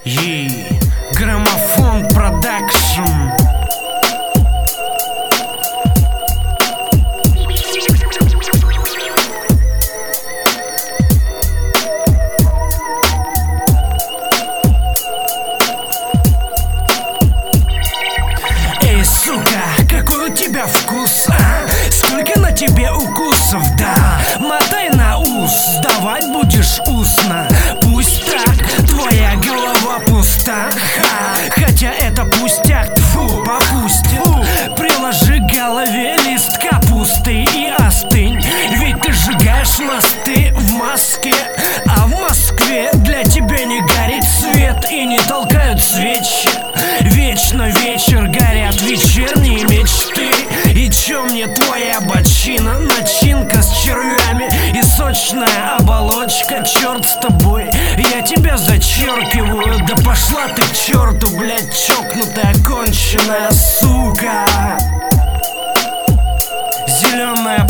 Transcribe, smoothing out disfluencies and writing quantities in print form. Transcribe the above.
Ей, Граммофон Продакшн. Эй, сука, какой у тебя вкус, а? Сколько на тебе укусов, да? Мотай на ус, сдавать будешь устно. Пусть так, твоя голова пуста, хотя это пустяк, тьфу, попустит. Приложи к голове лист капусты и остынь, ведь ты сжигаешь мосты в Москве, а в Москве для тебя не горит свет и не толкают свечи. Вечно вечер горят вечерние мечты. И чё мне твоя бочина? Начинка с червями и сочная оболочка. Черт с тобой, я тебя зачеркиваю. Да пошла ты к черту, блядь, чокнутая конченая сука. Зеленая